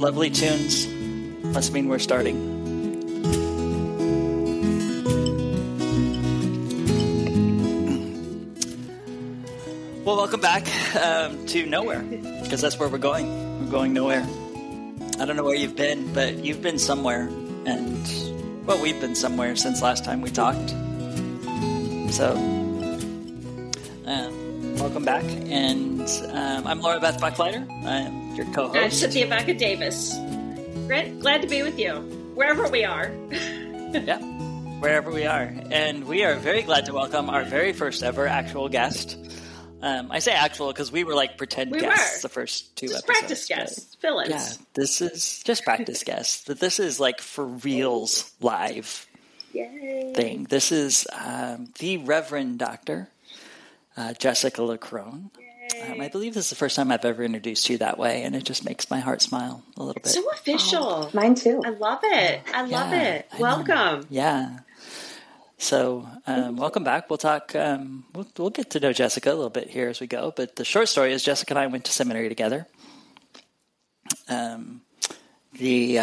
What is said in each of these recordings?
lovely tunes. Must mean we're starting. Well, welcome back to nowhere, because that's where we're going. We're going nowhere. I don't know where you've been, but you've been somewhere, and, well, we've been somewhere since last time we talked. So, welcome back, and I'm Laura Beth Bucklider. I'm your co-host. I'm Cynthia Baca Davis. Glad to be with you, wherever we are. Yeah, wherever we are. And we are very glad to welcome our very first ever actual guest. I say actual because we were like pretend guests the first two episodes. Practice guests, fill-ins. Yeah, this is just practice guests. But this is like for reals live thing. This is the Reverend Dr. Jessica LaCrone. I believe this is the first time I've ever introduced you that way, and it just makes my heart smile a little bit. So official. Oh, mine too. I love it. I love it. Welcome. Yeah. So, welcome back. We'll talk, we'll get to know Jessica a little bit here as we go, but the short story is Jessica and I went to seminary together. We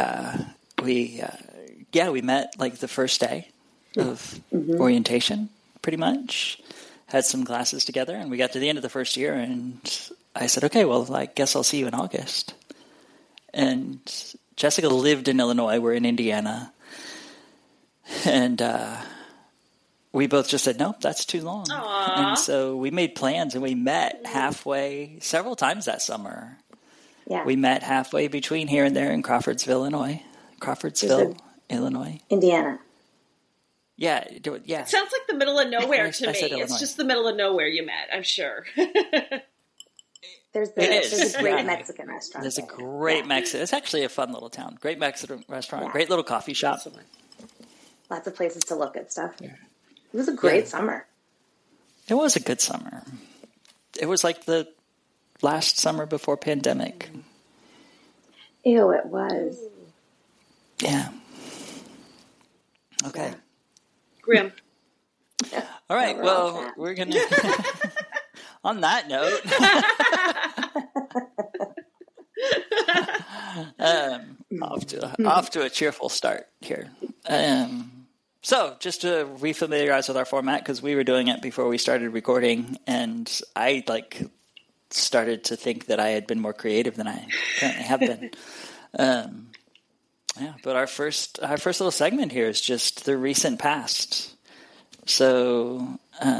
met like the first day of orientation, pretty much. Had some classes together, and we got to the end of the first year, and I said, okay, well, I guess I'll see you in August. And Jessica lived in Illinois. We're in Indiana. And we both just said, nope, that's too long. Aww. And so we made plans, and we met halfway several times that summer. Yeah. We met halfway between here and there in Crawfordsville, Illinois. Illinois. Indiana. Yeah. It sounds like the middle of nowhere to me. Illinois. It's just the middle of nowhere you met, I'm sure. There's a great Mexican restaurant. There's a great Mexican. It's actually a fun little town. Great Mexican restaurant. Great little coffee shop. Excellent. Lots of places to look at stuff. Yeah. It was a great summer. It was a good summer. It was like the last summer before pandemic. Ew, it was. Yeah. Okay. Yeah. Grim. All right. Well, we're going to... On that note... off to a cheerful start here. So, just to refamiliarize with our format, because we were doing it before we started recording, and I started to think that I had been more creative than I currently have been. But our first little segment here is just the recent past. So,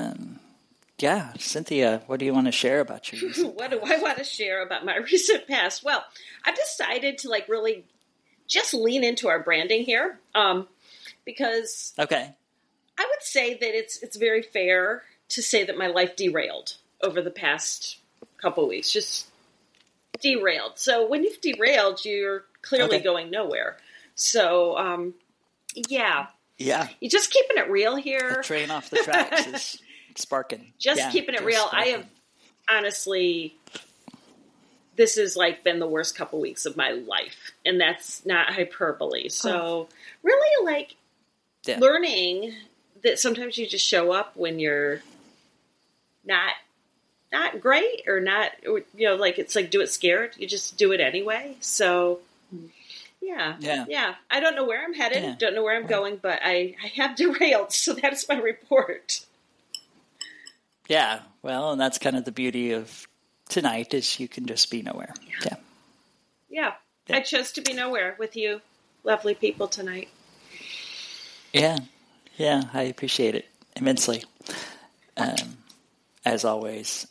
Cynthia, what do you want to share about your recent What do I want to share about my recent past? Well, I've decided to really just lean into our branding here, because I would say that it's very fair to say that my life derailed over the past couple weeks, just derailed. So when you've derailed, you're clearly going nowhere. So, you're just keeping it real here. The train off the tracks is sparking. Keeping it real. Sparking. I have honestly, this has been the worst couple weeks of my life, and that's not hyperbole. So really learning that sometimes you just show up when you're not great or not, it's do it scared. You just do it anyway. So yeah. I don't know where I'm headed. Don't know where I'm going, but I have derailed. So that's my report. Yeah. Well, and that's kind of the beauty of tonight is you can just be nowhere. Yeah. I chose to be nowhere with you lovely people tonight. Yeah. I appreciate it immensely. As always.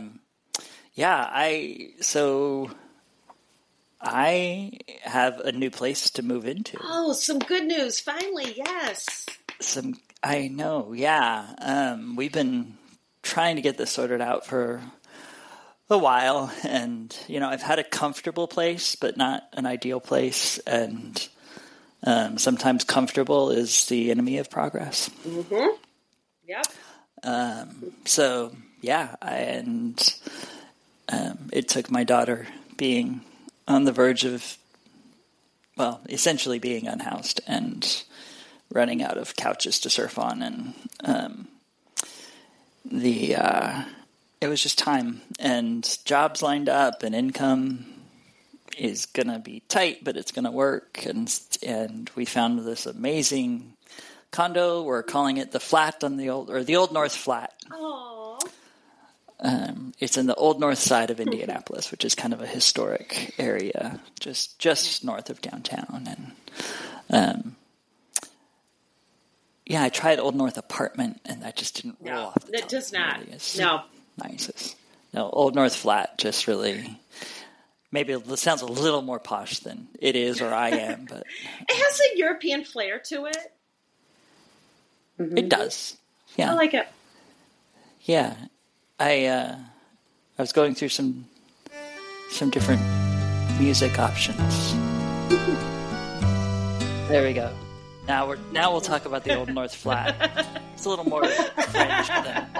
I have a new place to move into. Oh, some good news. Finally. Yes. I know. Yeah. We've been trying to get this sorted out for a while, and I've had a comfortable place, but not an ideal place, and sometimes comfortable is the enemy of progress. Mm-hmm. Yep. It took my daughter being on the verge of, essentially being unhoused and running out of couches to surf on, and it was just time, and jobs lined up, and income is going to be tight, but it's going to work. And we found this amazing condo. We're calling it the Flat on the Old North Flat. Aww. It's in the Old North Side of Indianapolis, which is kind of a historic area, just north of downtown. And I tried Old North Apartment, and that just didn't roll off the tongue. It does not. Really No. Nice. No, Old North Flat just really. Maybe it sounds a little more posh than it is or I am, but it has a European flair to it. It does. Yeah, I like it. Yeah, I was going through some different music options. There we go. Now we'll talk about the Old North Flat. It's a little more French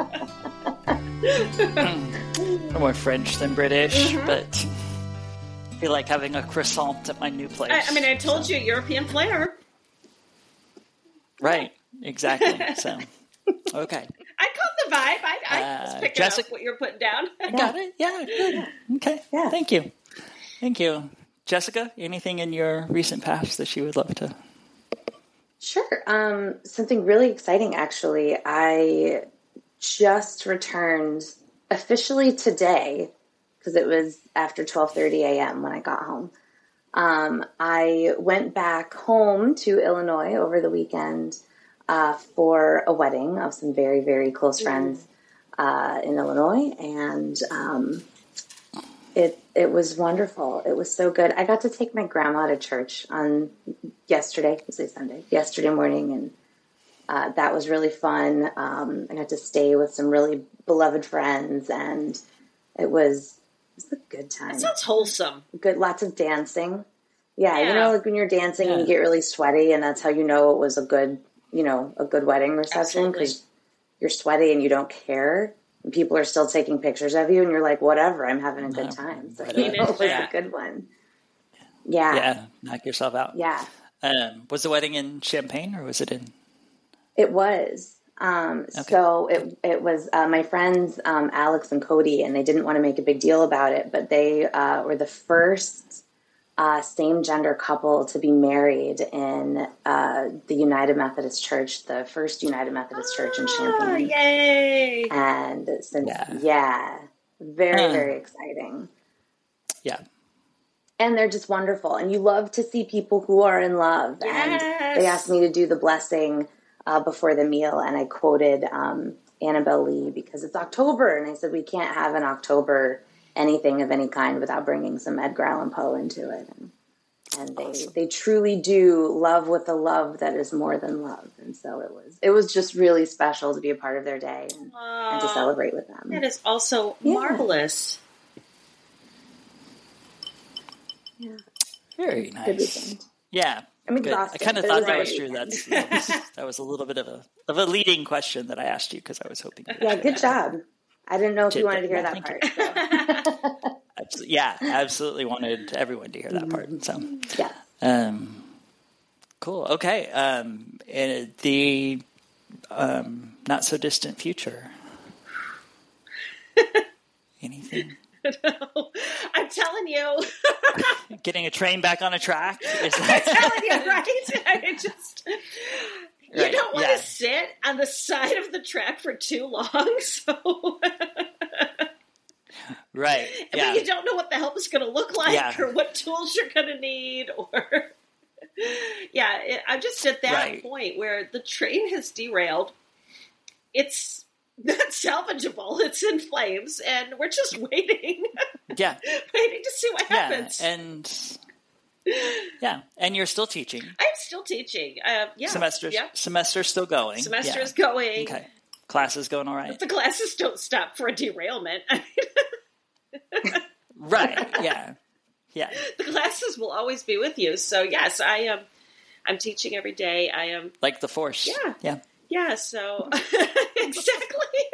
than British, but I feel like having a croissant at my new place. I told you, European flair. Right, exactly. So, okay. I caught the vibe. I was picking up what you're putting down. Got it? Yeah, good. Okay, yeah. Thank you. Jessica, anything in your recent past that you would love to? Sure. Something really exciting, actually. I just returned officially today, because it was after 12:30 a.m. when I got home. I went back home to Illinois over the weekend for a wedding of some very, very close friends in Illinois, and it was wonderful. It was so good. I got to take my grandma to church on yesterday morning, and that was really fun. I got to stay with some really beloved friends, and it was a good time. That sounds wholesome. Good, lots of dancing. Yeah, like when you're dancing and you get really sweaty, and that's how you know it was a good wedding reception, because you're sweaty and you don't care. And people are still taking pictures of you, and you're like, whatever, I'm having a good time. So it was a good one. Yeah. Yeah, knock yourself out. Yeah. Was the wedding in Champaign, or was it in? It was. So it was my friends, Alex and Cody, and they didn't want to make a big deal about it, but they were the first same-gender couple to be married in the United Methodist Church, the first United Methodist Church in Champaign. Yay! And since, very, very exciting. Yeah. And they're just wonderful. And you love to see people who are in love. Yes. And they asked me to do the blessing before the meal, and I quoted Annabelle Lee, because it's October, and I said we can't have an October anything of any kind without bringing some Edgar Allan Poe into it. And they truly do love with a love that is more than love. And so it was just really special to be a part of their day and to celebrate with them. That is also marvelous. Yeah. Very nice. Yeah. I'm exhausted. I kind of thought that was true. That was a little bit of a leading question that I asked you, because I was hoping. Yeah, good job. I didn't know if you wanted to hear that part. So. Absolutely wanted everyone to hear that part. So yeah. Cool. Okay. In the not so distant future. Anything? No, I'm telling you. Getting a train back on a track? I'm telling you, right? I just... You don't want to sit on the side of the track for too long, so... Right, But you don't know what the help is going to look like, or what tools you're going to need, or... I'm just at that point where the train has derailed. It's not salvageable. It's in flames, and we're just waiting. Yeah. Waiting to see what happens. And you're still teaching. I'm still teaching. Semester's still going. Semester is going. Okay. Classes going all right? But the classes don't stop for a derailment. Right, yeah. Yeah. The classes will always be with you. So, yes, I'm teaching every day. I am... Like the Force. Yeah. Yeah. Yeah, so... Exactly.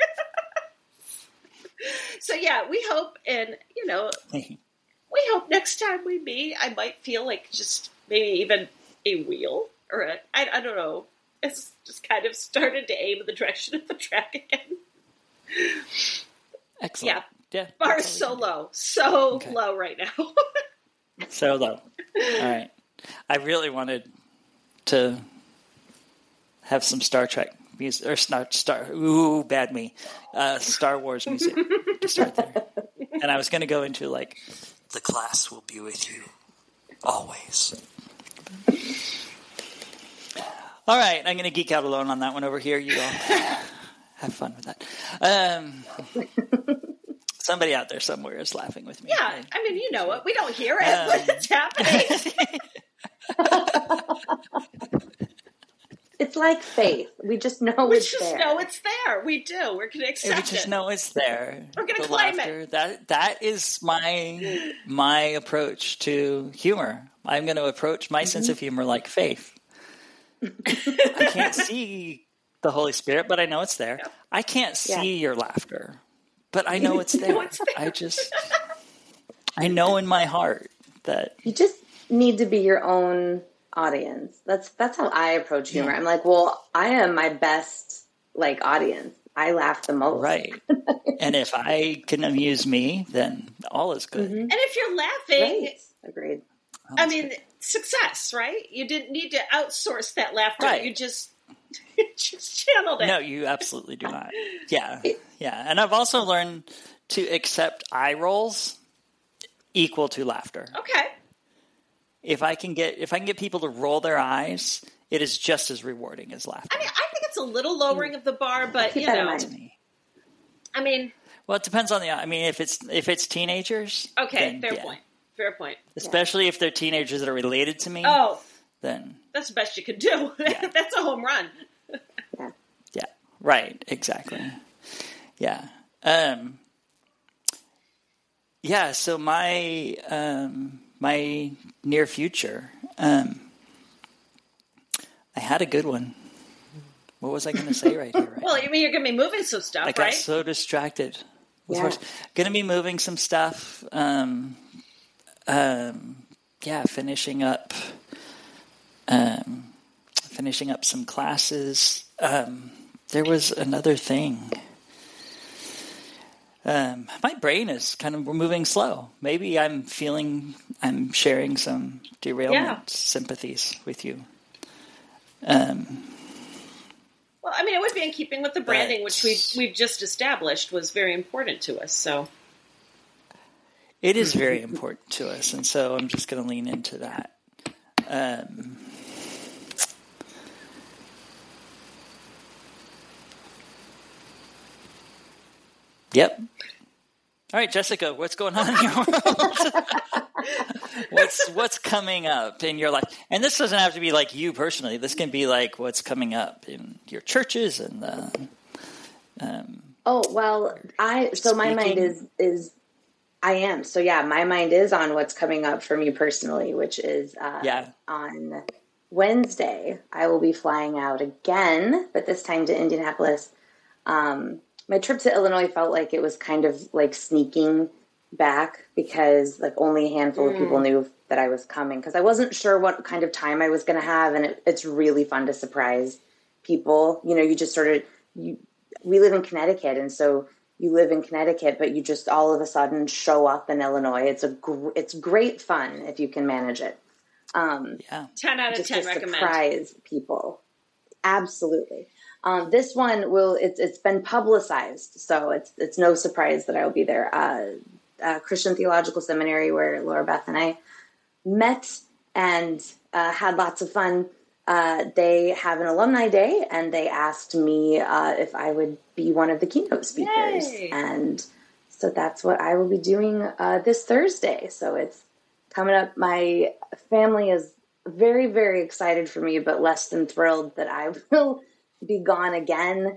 So, we hope, and, we hope next time we meet, I might feel like just maybe even a wheel, or I don't know. It's just kind of started to aim in the direction of the track again. Excellent. Yeah. Bar is so low. So low right now. So low. All right. I really wanted to have some Star Trek music, or bad me, Star Wars music to start there. And I was going to go into like, the class will be with you always. All right, I'm going to geek out alone on that one over here. You all have fun with that. Somebody out there somewhere is laughing with me. Yeah, I mean, you know it. We don't hear it, but it's happening. It's like faith. We just know We it's just there. know it's there. We do. We're going to accept it. We just know it's there. We're going to The claim laughter. it. That is my approach to humor. I'm going to approach my sense of humor like faith. I can't see the Holy Spirit, but I know it's there. Yeah. I can't see your laughter, but I know it's there. I know in my heart that You just need to be your own audience. That's how I approach humor. Yeah. I'm like, well, I am my best audience. I laugh the most. right. And if I can amuse me, then all is good. And if you're laughing, Right. Agreed. I mean, success, right? You didn't need to outsource that laughter. Right. You just channeled it. No, you absolutely do not. Yeah. Yeah. And I've also learned to accept eye rolls equal to laughter. Okay. If I can get people to roll their eyes, it is just as rewarding as laughter. I mean, I think it's a little lowering of the bar, but Keep you that in know, mind. to me. I mean, Well, it depends on the. I mean, if it's teenagers, okay, then, fair yeah. point. Fair point. Especially if they're teenagers that are related to me. Oh, Then that's the best you could do. Yeah. That's a home run. yeah, right, exactly. Yeah, yeah. So my my near future, I had a good one. What was I going to say right here? Right Well, now? I mean, you're going to be moving some stuff, I got right? so distracted. Yeah. Going to be moving some stuff. Finishing up some classes. There was another thing. My brain is kind of moving slow. Maybe I'm sharing some derailment sympathies with you. Well, I mean, it would be in keeping with the branding, But- which we've just established was very important to us. So, It is very important to us, and so I'm just going to lean into that. Yep. All right, Jessica, what's going on in your world? What's coming up in your life? And this doesn't have to be like you personally. This can be like what's coming up in your churches and Oh, well, my mind is I am. So yeah, my mind is on what's coming up for me personally, which is on Wednesday, I will be flying out again, but this time to Indianapolis. My trip to Illinois felt like it was kind of like sneaking back because like only a handful of people knew that I was coming because I wasn't sure what kind of time I was going to have. And it's really fun to surprise people. You know, you just we live in Connecticut. And so you live in Connecticut, but you just all of a sudden show up in Illinois. It's great fun if you can manage it. 10 out of 10 to recommend. Surprise people. Absolutely. This one it's been publicized, so it's no surprise that I will be there. Christian Theological Seminary, where Laura Beth and I met and had lots of fun. They have an alumni day, and they asked me if I would be one of the keynote speakers. Yay. And so that's what I will be doing this Thursday. So it's coming up. My family is very, very excited for me, but less than thrilled that I will be gone again.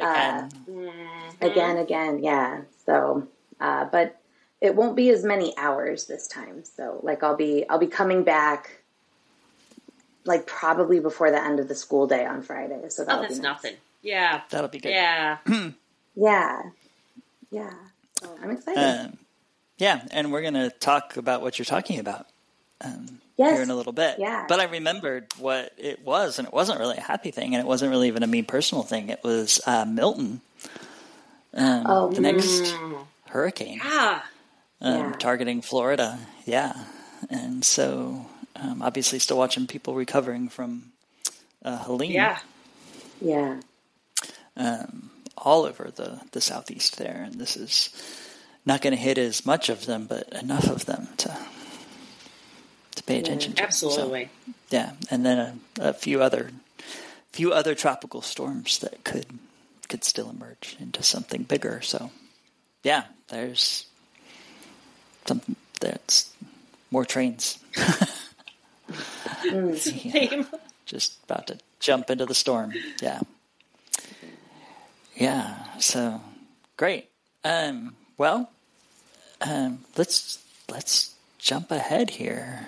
Again. Yeah. So, but it won't be as many hours this time. So like I'll be coming back like probably before the end of the school day on Friday. So that'll that's be nice. nothing. Yeah. That'll be good. Yeah. Yeah. So I'm excited. Yeah, and we're going to talk about what you're talking about Yes. here in a little bit. Yeah. But I remembered what it was, and it wasn't really a happy thing, and it wasn't really even a me personal thing. It was Milton, the next hurricane Ah. Yeah. targeting Florida. Yeah. And so obviously still watching people recovering from Helene. Yeah. All over the Southeast there. And this is not going to hit as much of them, but enough of them to pay attention to. Absolutely. So, yeah. And then a few other tropical storms that could still emerge into something bigger. So yeah, there's something that's more trains. Same. Just about to jump into the storm. Yeah. Yeah. So great. Let's jump ahead here.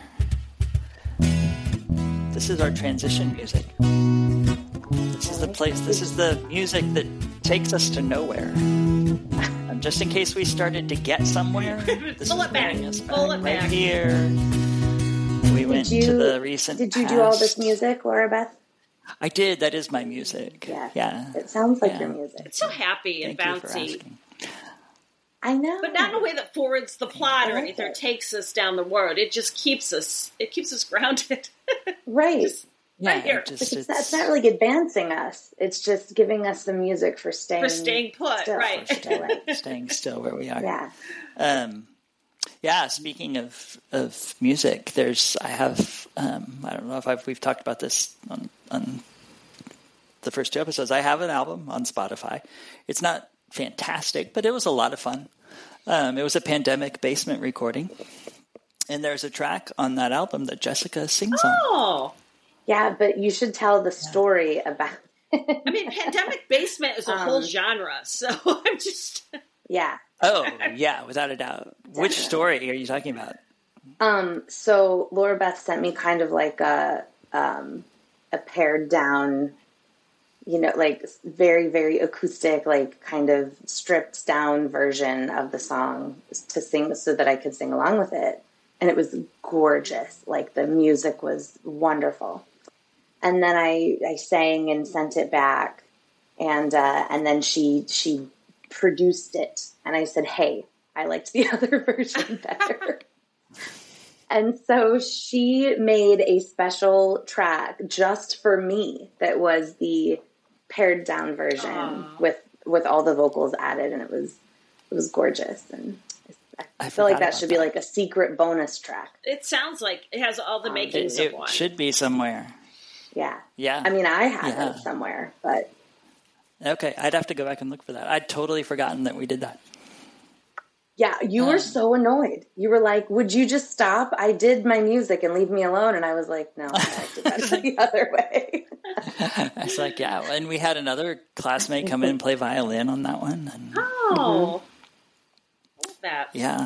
This is our transition music. This is the place. This is the music that takes us to nowhere. Just in case we started to get somewhere, this Pull is it back. bringing us Pull it right back. here. We went to the recent. Did you past. do all this music, Laura Beth? I did. That is my music. Yes. Yeah. It sounds like your music. It's so happy and Thank you for bouncy. asking. I know. But not in a way that forwards the plot or I like anything, or it. takes us down the road. It just keeps us grounded. Right. Yeah, Right here. It's not really advancing us. It's just giving us the music for staying put, still. right. Staying still where we are. Yeah. Yeah. Speaking of music, I have I don't know if we've talked about this on the first 2 episodes. I have an album on Spotify. It's not fantastic, but it was a lot of fun. It was a pandemic basement recording, and there's a track on that album that Jessica sings on. Oh. Yeah, but you should tell the story about it. I mean, pandemic basement is a whole genre, so I'm just... Yeah. Oh, yeah, without a doubt. Which story are you talking about? So Laura Beth sent me kind of like a pared down, like very, very acoustic, like kind of stripped down version of the song to sing so that I could sing along with it. And it was gorgeous. Like the music was wonderful. And then I sang and sent it back, and then she produced it, and I said, "Hey, I liked the other version better." And so she made a special track just for me that was the pared down version with all the vocals added, and it was gorgeous. And I feel like that should be like a secret bonus track. It sounds like it has all the makings of one. It should be somewhere. Yeah. Yeah. I mean, I have it somewhere, but... Okay, I'd have to go back and look for that. I'd totally forgotten that we did that. Yeah, you were so annoyed. You were like, would you just stop? I did my music and leave me alone. And I was like, no, I liked it better the other way. I was like, yeah. And we had another classmate come in and play violin on that one. And, Oh. I love that. yeah.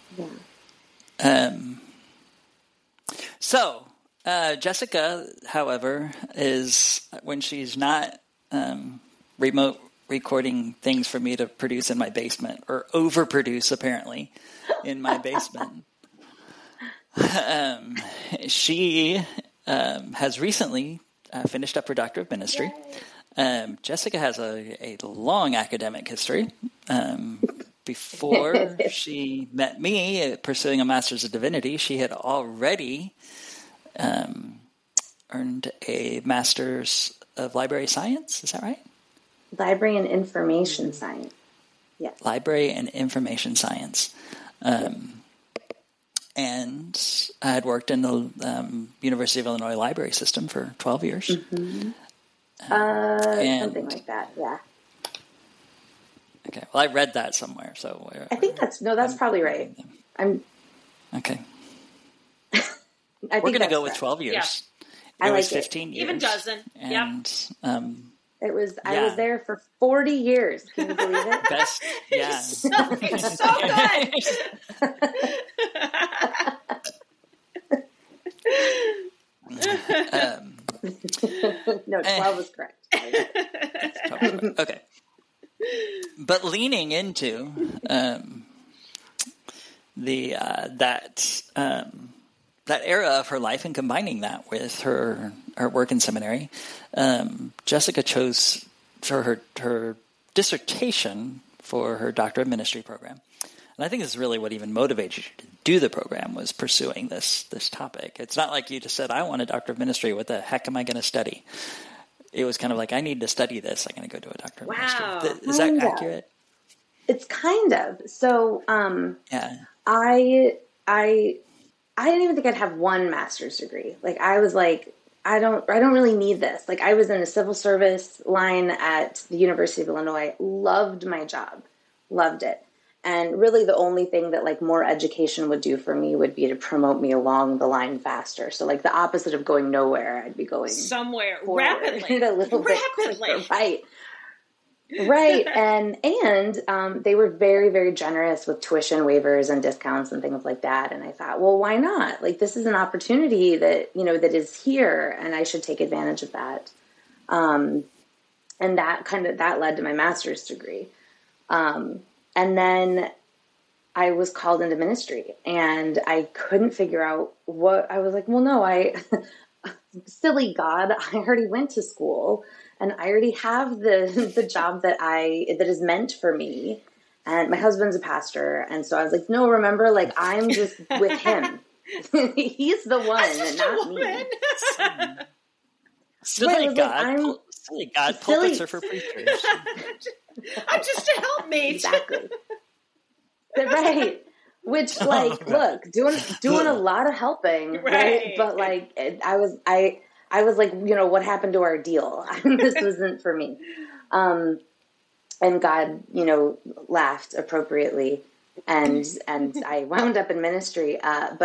So... Jessica, however, is when she's not remote recording things for me to produce in my basement or overproduce, apparently, in my basement. She has recently finished up her Doctor of Ministry. Jessica has a long academic history. Before she met me, pursuing a Master's of Divinity, she had already... earned a Master's of Library Science. Is that right? Library and Information Science. Yes. Library and Information Science. And I had worked in the University of Illinois library system for 12 years. Mm-hmm. Something like that, yeah. Okay, well, I read that somewhere, so... I think that's probably right. Okay. We're going to go with 12 years. Yeah. It I was like 15 years. Even dozen. And, I was there for 40 years. Can you believe it? Best, yeah. So good. No, 12 was correct. Okay. But leaning into that era of her life and combining that with her work in seminary, Jessica chose for her dissertation for her Doctor of Ministry program. And I think this is really what even motivates you to do the program was pursuing this topic. It's not like you just said, I want a doctor of ministry. What the heck am I going to study? It was kind of like, I need to study this. I'm going to go to a doctor of ministry. Is that accurate? It's kind of. So yeah. I didn't even think I'd have one master's degree. Like, I was like, I don't really need this. Like, I was in the civil service line at the University of Illinois, loved my job, loved it. And really the only thing that like more education would do for me would be to promote me along the line faster. So like the opposite of going nowhere, I'd be going somewhere forward, rapidly, a little bit quicker, right. Right. And they were very, very generous with tuition waivers and discounts and things like that. And I thought, well, why not? Like, this is an opportunity that, you know, that is here, and I should take advantage of that. And that led to my master's degree. And then I was called into ministry, and I couldn't figure out what I was like. Well, no, silly God, I already went to school. And I already have the job that is meant for me. And my husband's a pastor. And so I was like, no, remember, like, I'm just with him. He's the one, not me. Silly God, pulpits are for preachers. I'm just a helpmate. Exactly. Right. Which, like, look, doing a lot of helping, right? But like, I was like, you know, what happened to our deal? This wasn't for me. And God, you know, laughed appropriately, and I wound up in ministry. But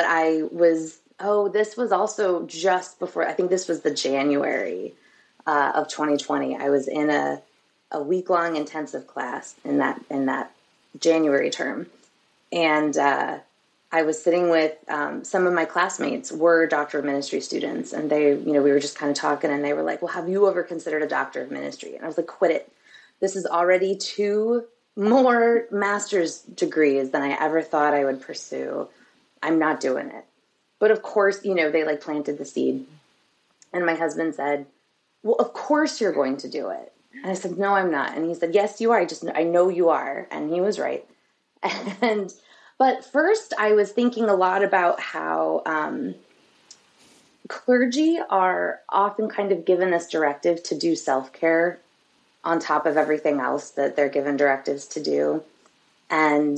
this was also just before, I think this was the January of 2020. I was in a week-long intensive class in that January term. And I was sitting with some of my classmates were doctor of ministry students, and they, you know, we were just kind of talking, and they were like, well, have you ever considered a doctor of ministry? And I was like, quit it. This is already 2 more master's degrees than I ever thought I would pursue. I'm not doing it. But of course, you know, they like planted the seed. And my husband said, well, of course you're going to do it. And I said, no, I'm not. And he said, yes, you are. I know you are. And he was right. But first, I was thinking a lot about how clergy are often kind of given this directive to do self-care on top of everything else that they're given directives to do. And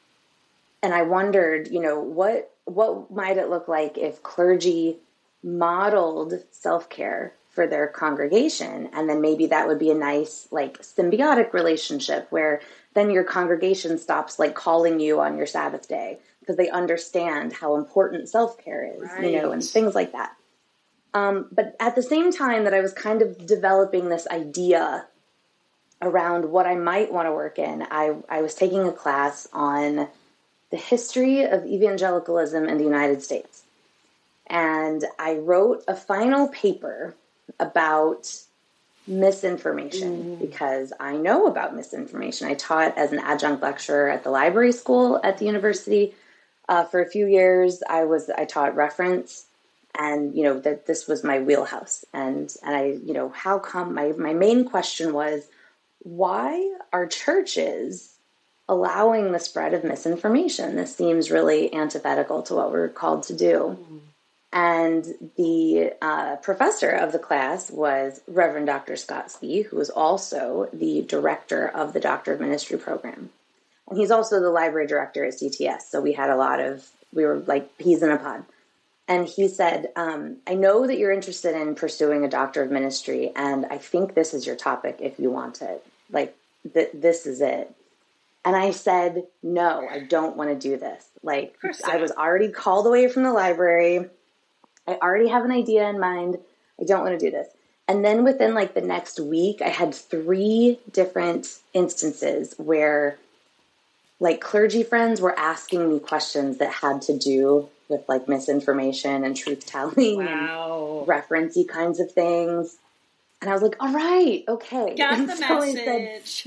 I wondered, you know, what might it look like if clergy modeled self-care for their congregation? And then maybe that would be a nice, like, symbiotic relationship where then your congregation stops like calling you on your Sabbath day because they understand how important self-care is, right. You know, and things like that. But at the same time that I was kind of developing this idea around what I might want to work in, I was taking a class on the history of evangelicalism in the United States. And I wrote a final paper about misinformation because I know about misinformation. I taught as an adjunct lecturer at the library school at the university for a few years. I taught reference, and, you know, that this was my wheelhouse. And I, you know, how come my main question was, why are churches allowing the spread of misinformation? This seems really antithetical to what we're called to do. And the professor of the class was Reverend Dr. Scott Spee, who was also the director of the Doctor of Ministry program. And he's also the library director at CTS. So we were like peas in a pod. And he said, I know that you're interested in pursuing a Doctor of Ministry, and I think this is your topic if you want it. Like, this is it. And I said, no, I don't want to do this. Like, I was already called away from the library. I already have an idea in mind. I don't want to do this. And then within like the next week, I had 3 different instances where like clergy friends were asking me questions that had to do with like misinformation and truth telling and referencey kinds of things. And I was like, all right, okay. Got and the so message.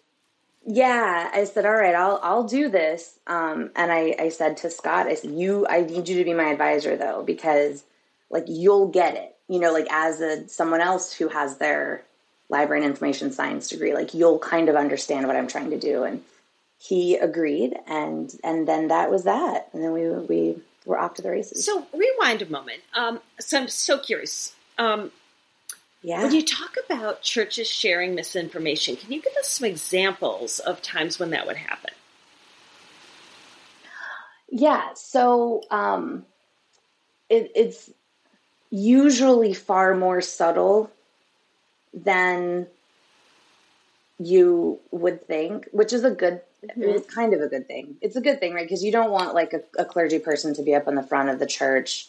I said, all right, I'll do this. And I said to Scott, I said, I need you to be my advisor though, because like, you'll get it, you know, like as someone else who has their library and information science degree, like you'll kind of understand what I'm trying to do. And he agreed, and then that was that. And then we were off to the races. So rewind a moment. So I'm so curious. Yeah. When you talk about churches sharing misinformation, can you give us some examples of times when that would happen? Yeah. So it's usually far more subtle than you would think, which is it's kind of a good thing. It's a good thing, right? Because you don't want like a clergy person to be up on the front of the church,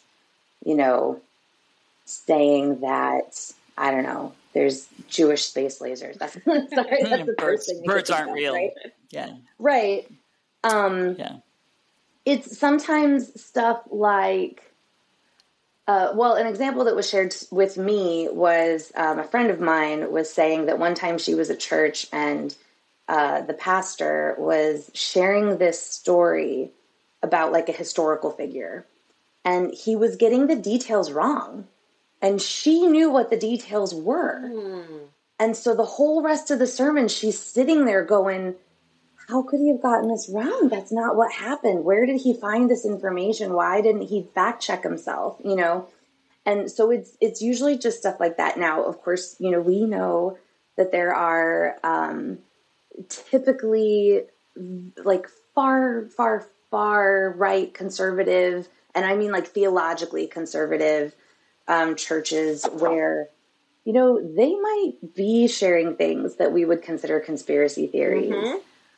saying that, I don't know, there's Jewish space lasers. That's the first thing. Birds aren't real. Right? Yeah. Right. Yeah. It's sometimes stuff like, an example that was shared with me was a friend of mine was saying that one time she was at church and the pastor was sharing this story about like a historical figure, and he was getting the details wrong, and she knew what the details were. And so the whole rest of the sermon, she's sitting there going, how could he have gotten this wrong? That's not what happened. Where did he find this information? Why didn't he fact check himself? And so it's usually just stuff like that. Now, of course, we know that there are typically like far, far, far right conservative, and I mean like theologically conservative churches where, they might be sharing things that we would consider conspiracy theories.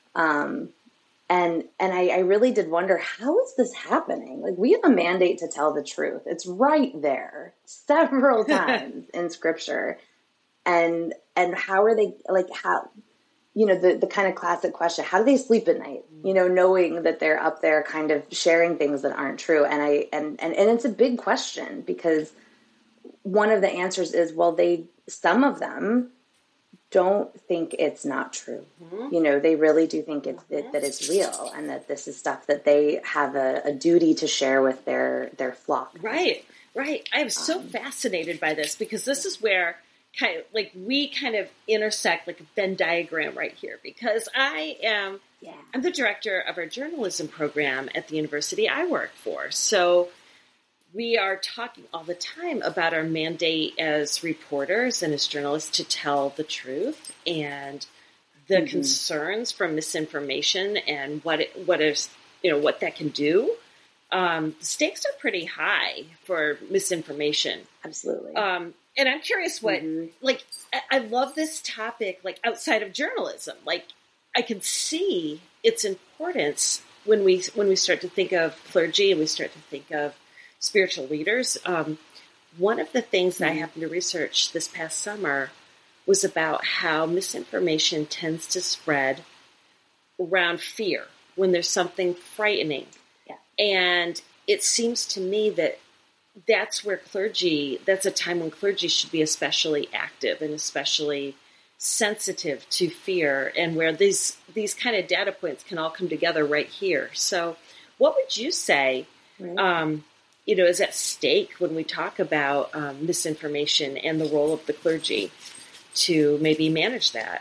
And I really did wonder, how is this happening? Like, we have a mandate to tell the truth. It's right there several times in scripture. And how are they, like, how, the kind of classic question, how do they sleep at night? Knowing that they're up there kind of sharing things that aren't true. And it's a big question, because one of the answers is, well, some of them don't think it's not true. They really do think that it's real, and that this is stuff that they have a duty to share with their flock. Right. I'm so fascinated by this, because this is where we kind of intersect like a Venn diagram right here, because I'm the director of our journalism program at the university I work for. So we are talking all the time about our mandate as reporters and as journalists to tell the truth, and the concerns from misinformation and what that can do. The stakes are pretty high for misinformation. Absolutely. And I'm curious what, I love this topic, like outside of journalism. Like, I can see its importance when we start to think of clergy and we start to think of spiritual leaders. One of the things that I happened to research this past summer was about how misinformation tends to spread around fear when there's something frightening. Yeah. And it seems to me that that's a time when clergy should be especially active and especially sensitive to fear, and where these kind of data points can all come together right here. So what would you say is at stake when we talk about misinformation and the role of the clergy to maybe manage that?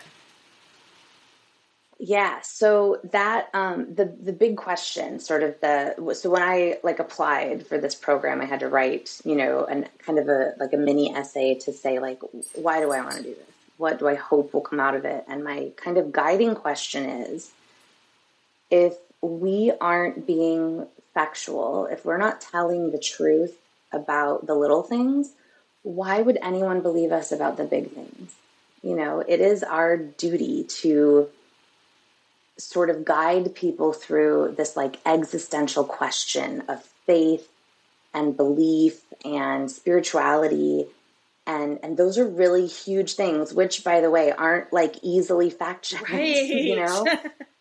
Yeah, so that the big question, so when I applied for this program, I had to write, and kind of a mini essay to say, why do I want to do this? What do I hope will come out of it? And my kind of guiding question is, if we aren't being factual, if we're not telling the truth about the little things, why would anyone believe us about the big things? It is our duty to sort of guide people through this existential question of faith and belief and spirituality. And those are really huge things, which, by the way, aren't easily fact checked, right.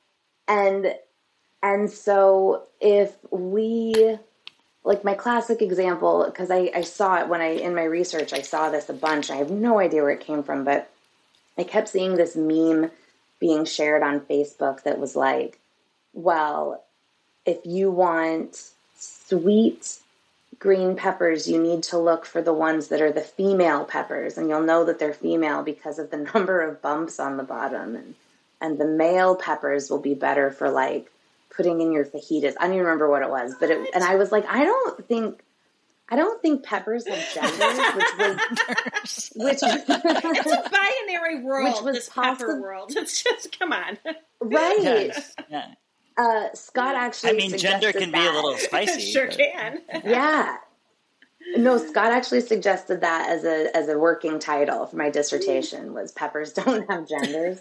And so if we, my classic example, because I saw it in my research, I saw this a bunch. I have no idea where it came from, but I kept seeing this meme being shared on Facebook that was like, well, if you want sweet green peppers, you need to look for the ones that are the female peppers, and you'll know that they're female because of the number of bumps on the bottom. and the male peppers will be better for like putting in your fajitas. I don't even remember what it was, but and I was like, I don't think peppers have genders, which it's a binary world. Which was this pepper world. It's just come on, right? Yes. Yeah. Scott actually, gender can be a little spicy. Sure can. Yeah. No, Scott actually suggested that as a working title for my dissertation was peppers don't have genders.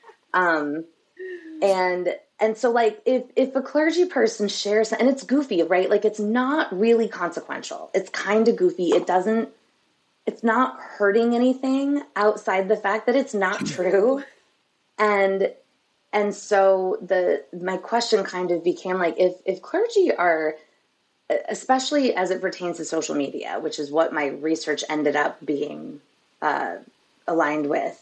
And so like if a clergy person shares, and it's goofy, right? Like it's not really consequential. It's kind of goofy. It's not hurting anything outside the fact that it's not true. And so my question kind of became like, if clergy are, especially as it pertains to social media, which is what my research ended up being aligned with,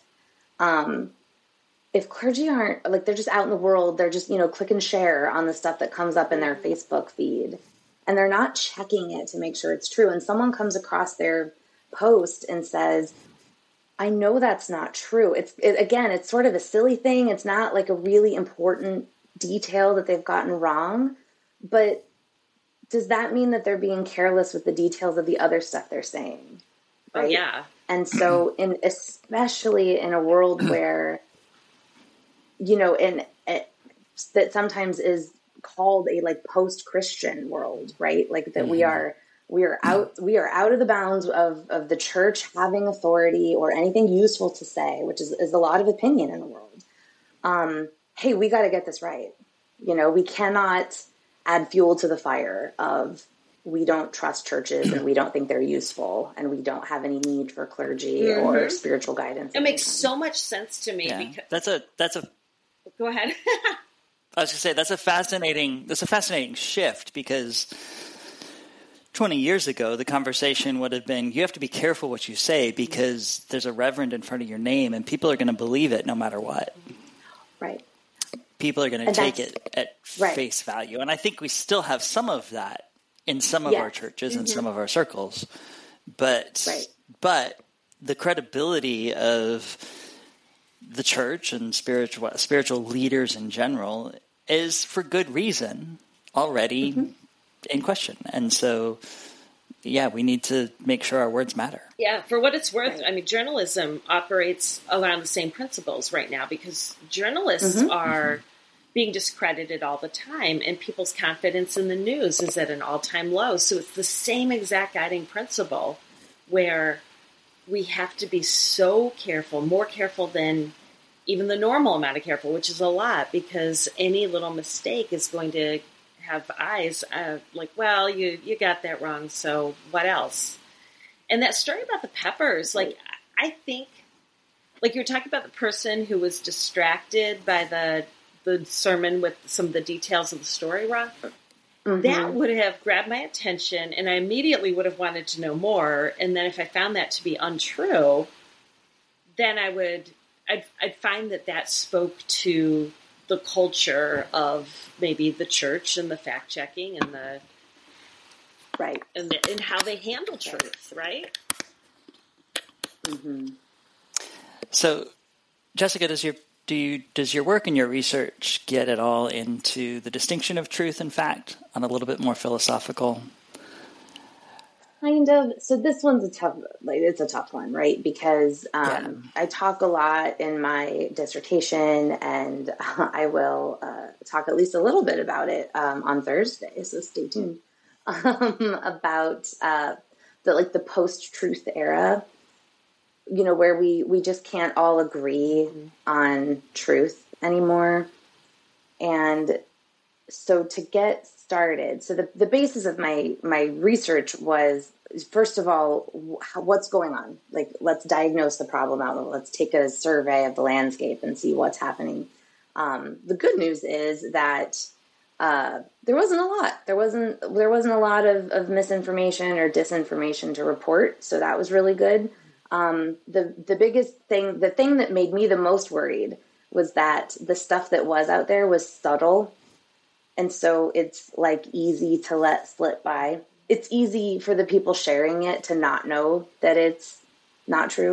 if clergy aren't, like, they're just out in the world, they're just, click and share on the stuff that comes up in their Facebook feed, and they're not checking it to make sure it's true, and someone comes across their post and says, I know that's not true. Again, it's sort of a silly thing. It's not like a really important detail that they've gotten wrong, but does that mean that they're being careless with the details of the other stuff they're saying? Right? Oh, yeah. And so especially in a world where, that sometimes is called a like post-Christian world, right? Like that we are out of the bounds of the church having authority or anything useful to say, which is a lot of opinion in the world. Hey, we got to get this right. We cannot add fuel to the fire of we don't trust churches and we don't think they're useful and we don't have any need for clergy or spiritual guidance. It makes so much sense to me. Yeah. Because that's a go ahead. I was going to say that's a fascinating shift, because 20 years ago the conversation would have been, you have to be careful what you say because there's a reverend in front of your name and people are going to believe it no matter what. Right. People are going to take it at face value. And I think we still have some of that in some of our churches and some of our circles. But the credibility of the church and spiritual leaders in general is, for good reason, already in question. And so, we need to make sure our words matter. Yeah, for what it's worth, I mean, journalism operates around the same principles right now, because journalists are being discredited all the time, and people's confidence in the news is at an all-time low. So it's the same exact guiding principle where we have to be so careful, more careful than even the normal amount of careful, which is a lot, because any little mistake is going to have eyes like, well, you got that wrong, so what else? And that story about the peppers, like, I think, like you're talking about the person who was distracted by the sermon with some of the details of the story wrong. That would have grabbed my attention, and I immediately would have wanted to know more. And then if I found that to be untrue, then I'd find that spoke to the culture of maybe the church and the fact checking and the and how they handle truth, right? So, Jessica, does your work and your research get at all into the distinction of truth and fact on a little bit more philosophical? Kind of. So this one's it's a tough one, right? Because I talk a lot in my dissertation, and I will talk at least a little bit about it on Thursday, so stay tuned, about the post-truth era, where we just can't all agree on truth anymore. And so to get started, so the basis of my research was, first of all, what's going on? Like, let's diagnose the problem out. Let's take a survey of the landscape and see what's happening. The good news is that there wasn't a lot. There wasn't a lot of misinformation or disinformation to report, so that was really good. The biggest thing, the thing that made me the most worried, was that the stuff that was out there was subtle. And so it's like easy to let slip by. It's easy for the people sharing it to not know that it's not true.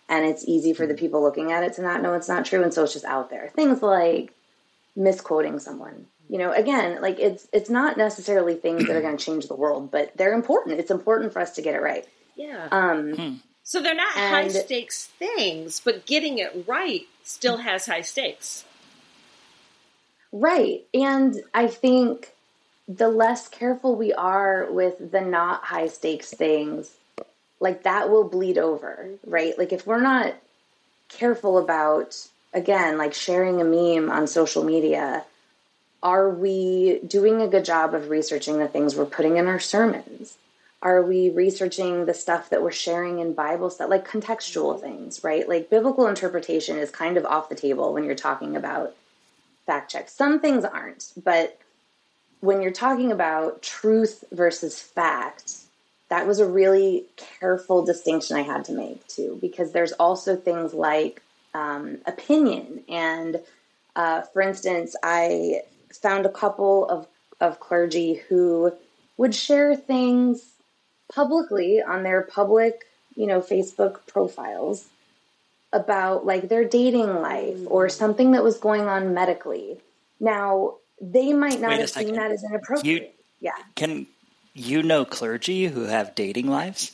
and it's easy for the people looking at it to not know it's not true, and so it's just out there. Things like misquoting someone. You know, again, like it's not necessarily things that are going to change the world, but they're important. It's important for us to get it right. Yeah. So they're not high stakes things, but getting it right still has high stakes. Right. And I think the less careful we are with the not high stakes things, like that will bleed over, right? Like if we're not careful about, again, like sharing a meme on social media, are we doing a good job of researching the things we're putting in our sermons? Are we researching the stuff that we're sharing in Bible stuff, like contextual things, right? Like biblical interpretation is kind of off the table when you're talking about fact checks. Some things aren't, but when you're talking about truth versus fact, that was a really careful distinction I had to make too, because there's also things like opinion. And for instance, I found a couple of clergy who would share things publicly on their public, Facebook profiles about like their dating life or something that was going on medically. Now, they might not have seen that as inappropriate. Can you know clergy who have dating lives?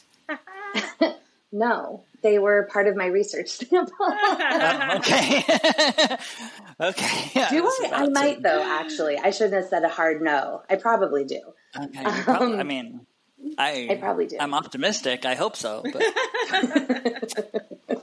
No, they were part of my research sample. Okay. Okay. Yeah, do I might, though, actually. I shouldn't have said a hard no. I probably do. Okay. I probably do. I'm optimistic. I hope so. But.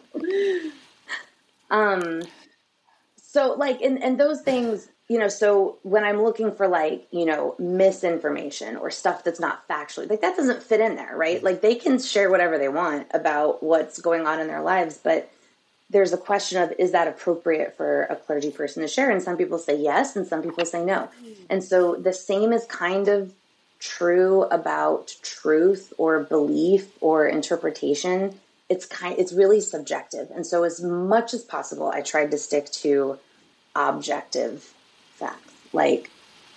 So like, and those things, so when I'm looking for like, misinformation or stuff that's not factually, like that doesn't fit in there, right? Like they can share whatever they want about what's going on in their lives, but there's a question of, is that appropriate for a clergy person to share? And some people say yes, and some people say no. And so the same is kind of true about truth or belief or interpretation. It's really subjective. And so as much as possible, I tried to stick to objective facts. Like,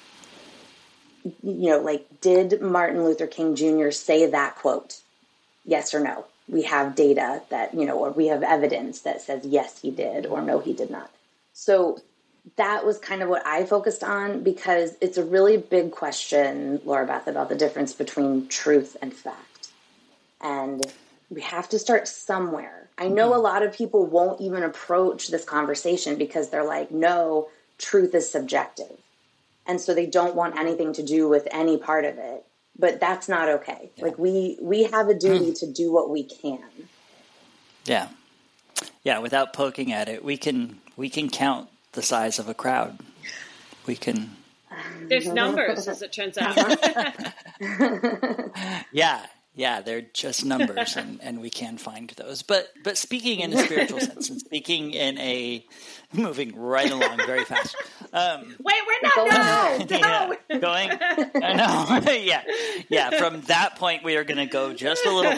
did Martin Luther King Jr. say that quote? Yes or no? We have data that, or we have evidence that says, yes, he did, or no, he did not. So that was kind of what I focused on, because it's a really big question, Laura Beth, about the difference between truth and fact. And we have to start somewhere. I know a lot of people won't even approach this conversation because they're like, no, truth is subjective. And so they don't want anything to do with any part of it. But that's not okay. Yeah. Like we have a duty to do what we can. Yeah. Yeah, without poking at it, we can count the size of a crowd. We can. There's numbers, as it turns out. Yeah, they're just numbers, and we can find those. But speaking in a spiritual sense, and speaking in a moving right along very fast. Wait, we're not. No. Going. I know. Yeah. From that point, we are going to go just a little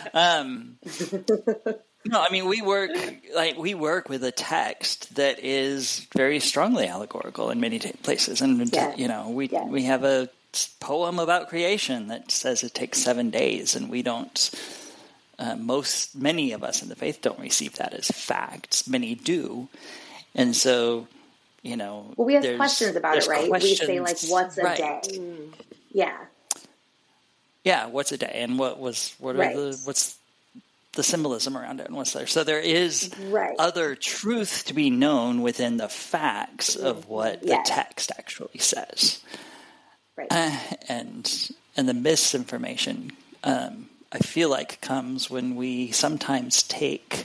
bit. No, I mean we work with a text that is very strongly allegorical in many places, and we have a poem about creation that says it takes 7 days, and we don't. Many of us in the faith don't receive that as facts. Many do, and so Well, we have questions about it, right? We say like, "What's a day?" Yeah. Yeah, what's a day, and what's the symbolism around it, and what's there? So there is other truth to be known within the facts of what the text actually says. Right. And the misinformation, I feel like, comes when we sometimes take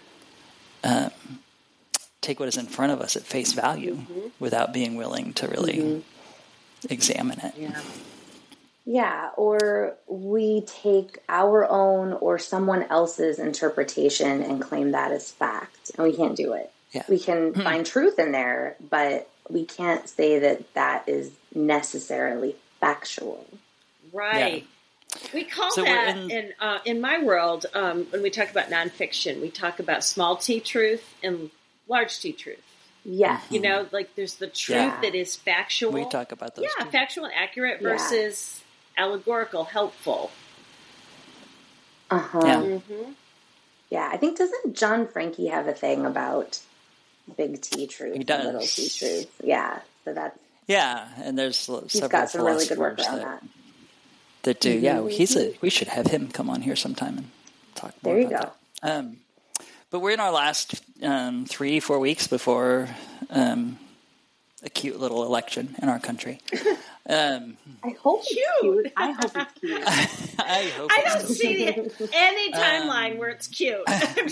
what is in front of us at face value without being willing to really examine it. Yeah, or we take our own or someone else's interpretation and claim that as fact, and we can't do it. Yeah. We can find truth in there, but we can't say that is necessarily factual. Right. Yeah. We call that in my world, when we talk about nonfiction, we talk about small t truth and large t truth. Yeah. Like there's the truth that is factual. We talk about those. Yeah, factual and accurate versus allegorical, helpful. Uh-huh. Yeah. Yeah, I think, doesn't John Frankie have a thing about big T truth He does. and little T truth? Yeah, so that's... Yeah, and there's He's several got some really good work philosophers around that. that do. Yeah, we should have him come on here sometime and talk more about that. But we're in our last 3-4 weeks before a cute little election in our country. I hope it's cute. I hope it's cute. I don't see any timeline where it's cute.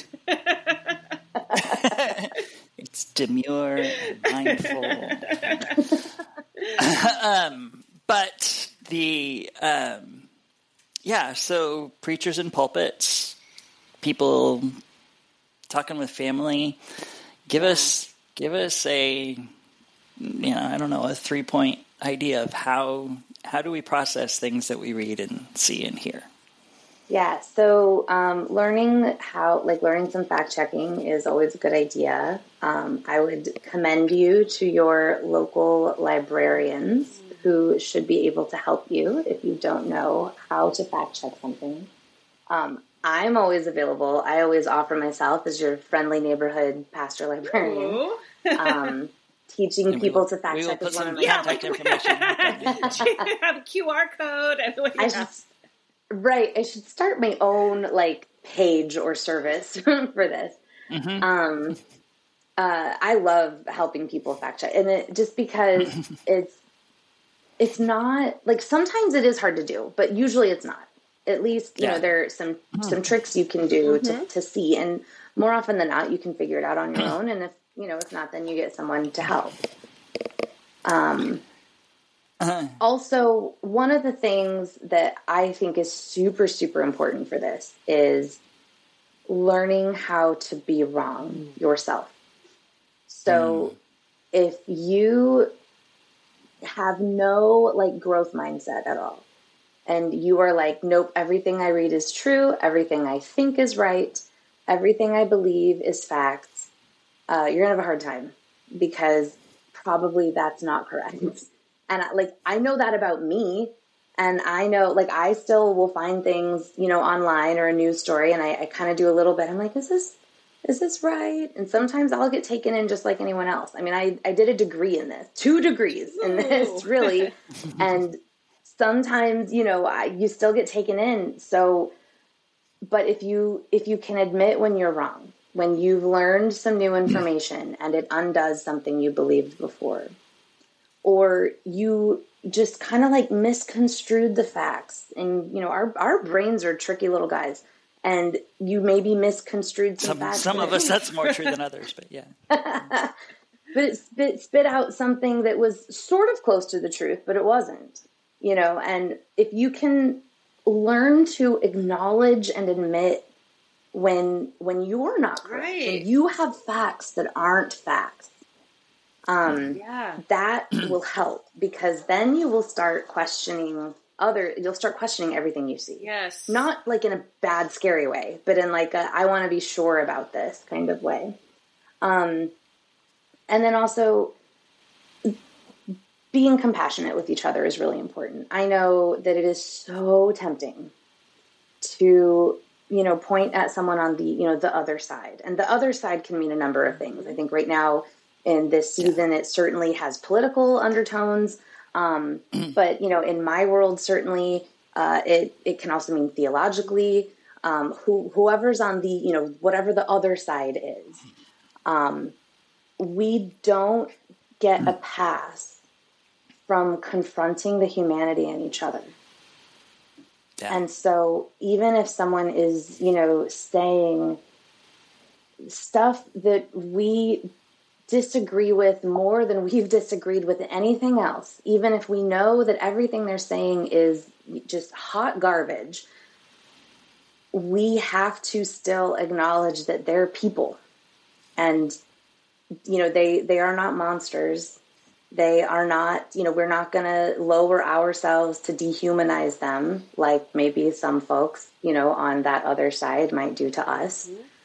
It's demure and mindful. But the so preachers in pulpits, people talking with family, give us a, I don't know, a 3-point idea of how do we process things that we read and see and hear. Yeah, so learning some fact checking is always a good idea. I would commend you to your local librarians who should be able to help you if you don't know how to fact check something. I'm always available. I always offer myself as your friendly neighborhood pastor librarian. Teaching people to fact check is one of my contact information. Have a QR code. Right. I should start my own page or service for this. Mm-hmm. I love helping people fact check, and just because it's not sometimes it is hard to do, but usually it's not. At least there are some tricks you can do to see, and more often than not, you can figure it out on your own. And if not, then you get someone to help. Also, one of the things that I think is super, super important for this is learning how to be wrong yourself. So if you have no growth mindset at all, and you are nope, everything I read is true, everything I think is right, everything I believe is facts, you're going to have a hard time, because probably that's not correct. And I know that about me, and I know I still will find things, online or a news story, and I kind of do a little bit. I'm like, is this right? And sometimes I'll get taken in just like anyone else. I mean, I did a degree in this, 2 degrees in this, really. And sometimes, you still get taken in. So, but if you can admit when you're wrong, when you've learned some new information and it undoes something you believed before, or you just kind of misconstrued the facts, and our brains are tricky little guys, and you maybe misconstrued some facts. Some of us, that's more true than others, but yeah. But it spit out something that was sort of close to the truth, but it wasn't. And if you can learn to acknowledge and admit when you're not correct, when you have facts that aren't facts, that will help, because then you will start questioning you'll start questioning everything you see. Yes. Not in a bad, scary way, but in I want to be sure about this kind of way. And then also being compassionate with each other is really important. I know that it is so tempting to, point at someone on the other side. And the other side can mean a number of things. I think right now in this season, it certainly has political undertones. But, in my world, certainly, it can also mean theologically, whoever's on the, whatever the other side is. We don't get a pass from confronting the humanity in each other. Yeah. And so even if someone is, saying stuff that we disagree with more than we've disagreed with anything else, even if we know that everything they're saying is just hot garbage, we have to still acknowledge that they're people. And, they are not monsters. They are not, we're not going to lower ourselves to dehumanize them like maybe some folks, on that other side might do to us.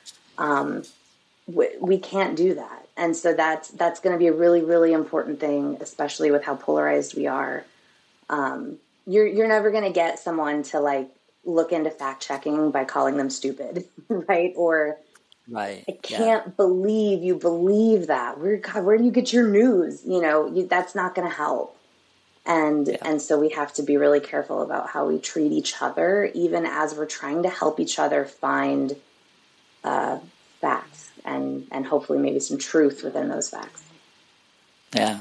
We can't do that. And so that's going to be a really, really important thing, especially with how polarized we are. You're never going to get someone to look into fact checking by calling them stupid, right? Or Right. I can't believe you believe that. Where do you get your news? That's not going to help. And so we have to be really careful about how we treat each other, even as we're trying to help each other find facts and hopefully maybe some truth within those facts. Yeah.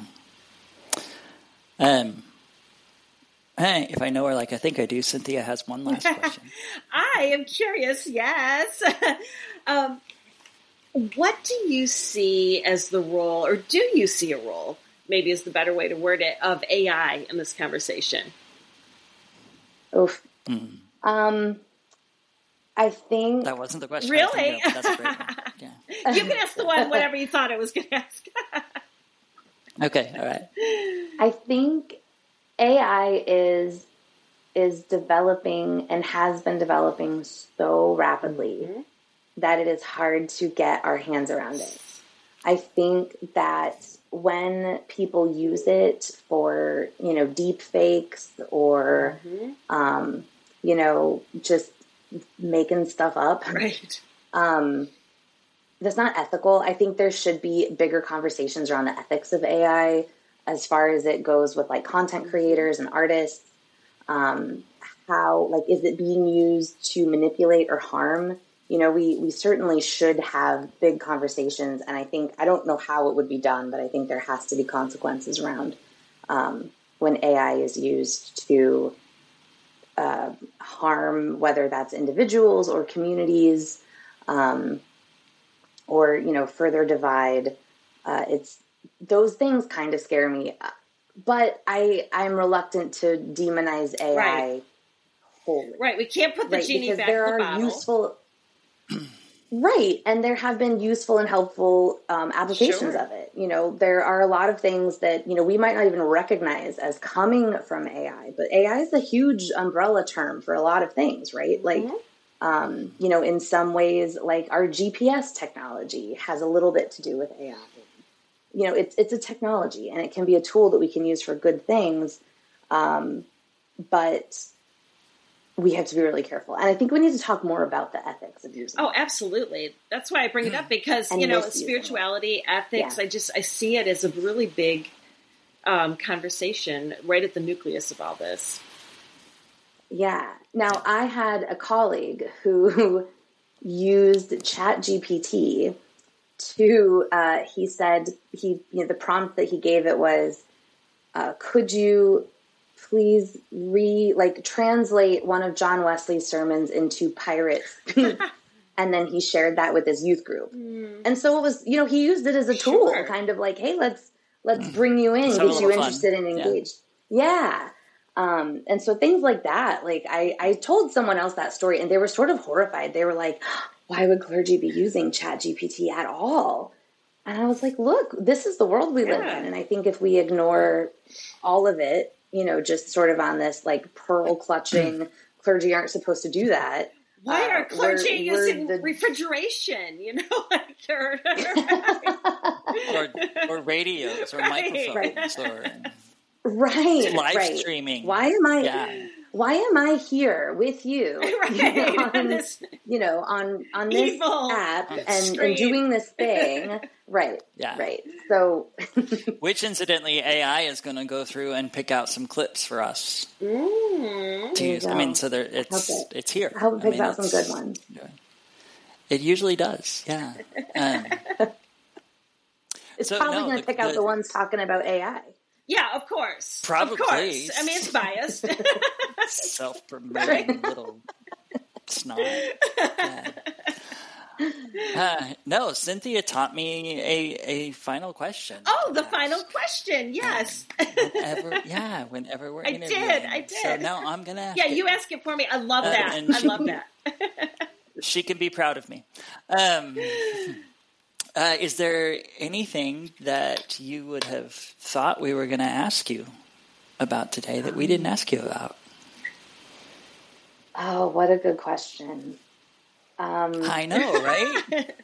Hey, if I know her like I think I do, Cynthia has one last question. I am curious, yes. What do you see as the role, or do you see a role, maybe is the better way to word it, of AI in this conversation? Oof. I think... That wasn't the question. Really? That's a great one. Yeah. You can ask the one, whatever you thought I was going to ask. Okay, all right. I think AI is developing and has been developing so rapidly that it is hard to get our hands around it. I think that when people use it for, deep fakes or, just making stuff up, right? That's not ethical. I think there should be bigger conversations around the ethics of AI as far as it goes with like content creators and artists. How, like, is it being used to manipulate or harm? We certainly should have big conversations. And I don't know how it would be done, but I think there has to be consequences around when AI is used to harm, whether that's individuals or communities, or, further divide. Those things kind of scare me, but I'm reluctant to demonize AI. Right. Wholly. Right. We can't put the genie because back there in the are bottle. Useful, right. And there have been useful and helpful applications of it. There are a lot of things that, we might not even recognize as coming from AI, but AI is a huge umbrella term for a lot of things, right? Like, in some ways, like our GPS technology has a little bit to do with AI. It's a technology and it can be a tool that we can use for good things. But we have to be really careful. And I think we need to talk more about the ethics of using it. Oh, absolutely. That's why I bring it up because, spirituality, ethics, I see it as a really big conversation right at the nucleus of all this. Yeah. Now, I had a colleague who used ChatGPT to, he said, the prompt that he gave it was, could you please translate one of John Wesley's sermons into pirate speak? And then he shared that with his youth group. And so it was, he used it as a tool, kind of like, hey, let's bring you in, get you interested and engaged. Yeah. And so things like that, like I told someone else that story and they were sort of horrified. They were like, why would clergy be using ChatGPT at all? And I was like, look, this is the world we live in. And I think if we ignore all of it, just sort of on this like pearl clutching, clergy aren't supposed to do that. Why are clergy using refrigeration? or radios or microphones or live streaming. Why am I here with you? On this app and doing this thing. Right. Yeah. Right. So, which incidentally, AI is going to go through and pick out some clips for us to use. I mean, so it's here. I hope it picks out some good ones. It usually does. Yeah. It's probably going to pick out the ones talking about AI. Yeah, of course. Probably. Of course. I mean, it's biased. Self-promoting little snot. Yeah. No, Cynthia taught me a final question. Oh, the final question. Yes. Whenever we're interviewing. I did. So now I'm going to ask you ask it for me. I love that. I love that. She can be proud of me. Is there anything that you would have thought we were going to ask you about today that we didn't ask you about? Oh, what a good question. I know, right?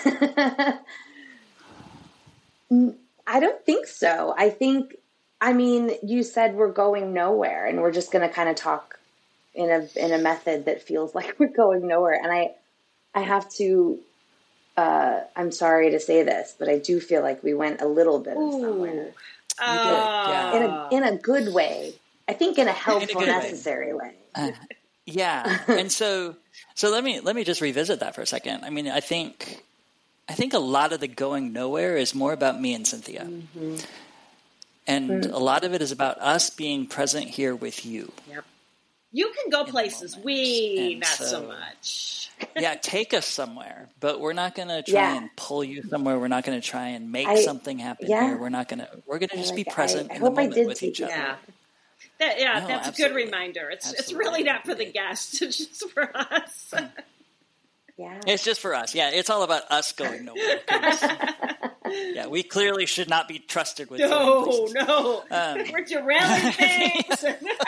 I don't think so. I mean, you said we're going nowhere and we're just going to kind of talk in a method that feels like we're going nowhere. And I have to, I'm sorry to say this, but I do feel like we went a little bit of somewhere. In a good way. I think in a helpful, necessary way. And so let me just revisit that for a second. I mean, I think a lot of the going nowhere is more about me and Cynthia. Mm-hmm. And a lot of it is about us being present here with you. Yep. You can go places. Not so much. Take us somewhere. But we're not going to try and pull you somewhere. We're not going to try and make something happen here. We're going to just be present in the moment with each other. That's a good reminder. It's really not for the guests. It's just for us. It's just for us. Yeah, it's all about us going nowhere. We clearly should not be trusted with No. We're derailing things.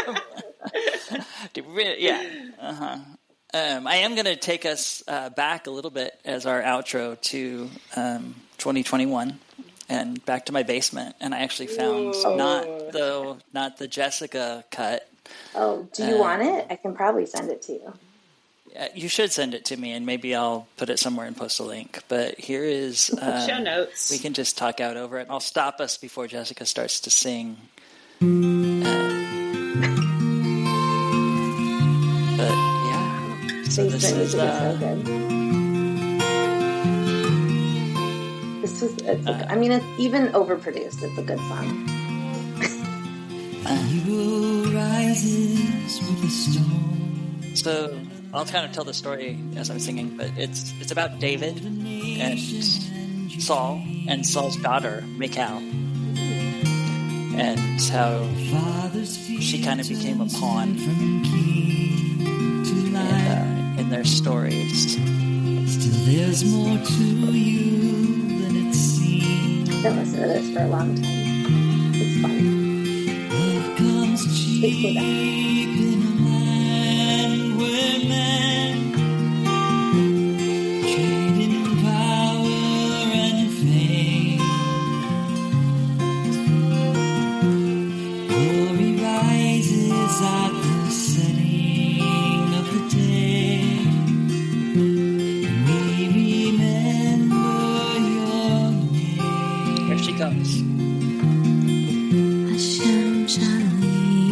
I am going to take us back a little bit as our outro to 2021 and back to my basement. And I actually found not the Jessica cut. Oh, do you want it? I can probably send it to you. You should send it to me, and maybe I'll put it somewhere and post a link. But here is show notes. We can just talk out over it. I'll stop us before Jessica starts to sing. But so this is so good. It's even overproduced. It's a good song. So I'll kind of tell the story as I'm singing, but it's about David and Saul and Saul's daughter, Michal, and how she kind of became a pawn in their stories. Still, there's more to you than it seems. I've been listening to this for a long time. It's fun. Love comes cheap in a land where men trade in power and fame. Glory rises at the setting of the day. We remember your name. Here she comes. Hashem Shalom.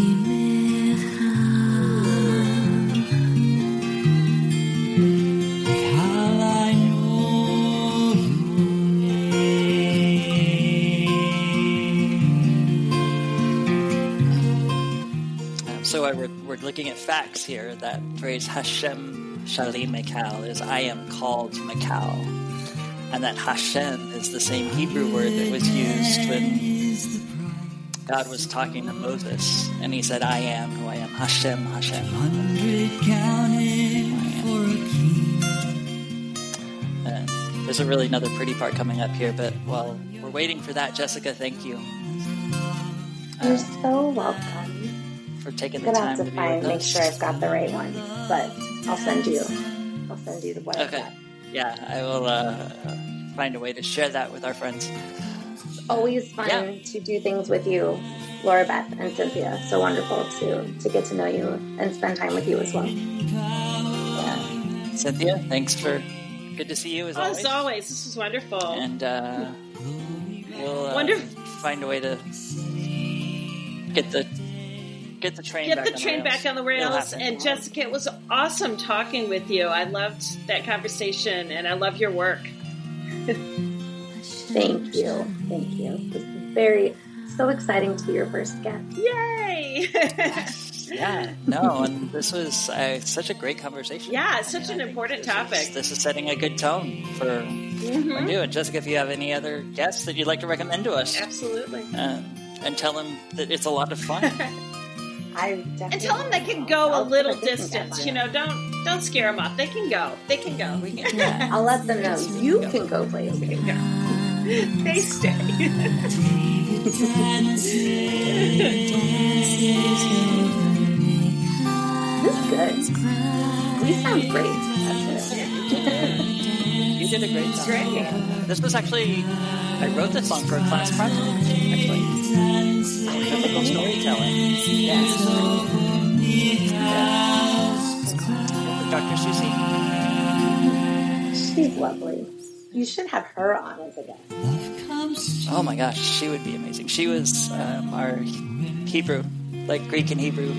So we're looking at facts here. That phrase Hashem Shalom Michal is I am called Michal. And that Hashem is the same Hebrew word that was used when God was talking to Moses. And he said, I am who I am. Hashem, Hashem. And there's really another pretty part coming up here. But while we're waiting for that, Jessica, thank you. You're so welcome. For taking the time to be with us. Make sure I've got the right one, but I'll send you the one. Okay. Yeah, I will find a way to share that with our friends. Always fun to do things with you, Laura Beth and Cynthia. So wonderful to get to know you and spend time with you as well. Yeah. Cynthia, thanks for good to see you as always. As always, this was wonderful. And we'll find a way to get the train back on the rails. And Jessica, it was awesome talking with you. I loved that conversation, and I love your work. Thank you. It was so exciting to be your first guest. Yay! And this was such a great conversation. Yeah, it's such an important topic. This is setting a good tone for you. And Jessica, if you have any other guests that you'd like to recommend to us, absolutely, and tell them that it's a lot of fun. And tell them they can go a little distance. Don't scare them off. They can go. I'll let them know you can go places. They stay. This is good. We sound great. You did a great job. Great. This was actually, I wrote this song for a class project, actually. Typical storytelling. Yeah. lovely. You should have her on as a guest. Oh my gosh, she would be amazing. She was our Hebrew, like Greek and Hebrew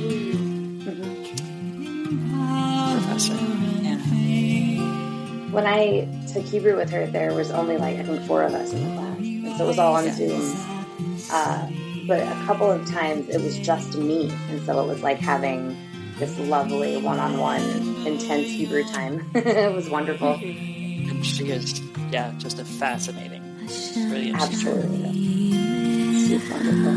professor. Yeah. When I took Hebrew with her, there was only like, I think 4 of us in the class. And so it was all on Zoom. But a couple of times it was just me. And so it was like having this lovely one-on-one intense Hebrew time. It was wonderful. And she is, just a fascinating, brilliant. Absolutely. She's wonderful.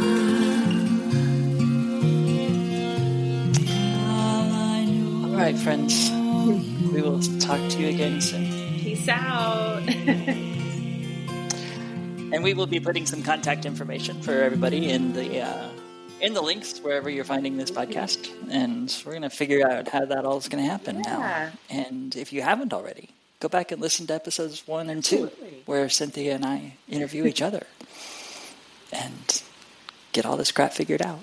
All right, friends. We will talk to you again soon. Peace out. And we will be putting some contact information for everybody in the links wherever you're finding this podcast. And we're going to figure out how that all is going to happen now. And if you haven't already, go back and listen to episodes 1 and 2, where Cynthia and I interview each other and get all this crap figured out.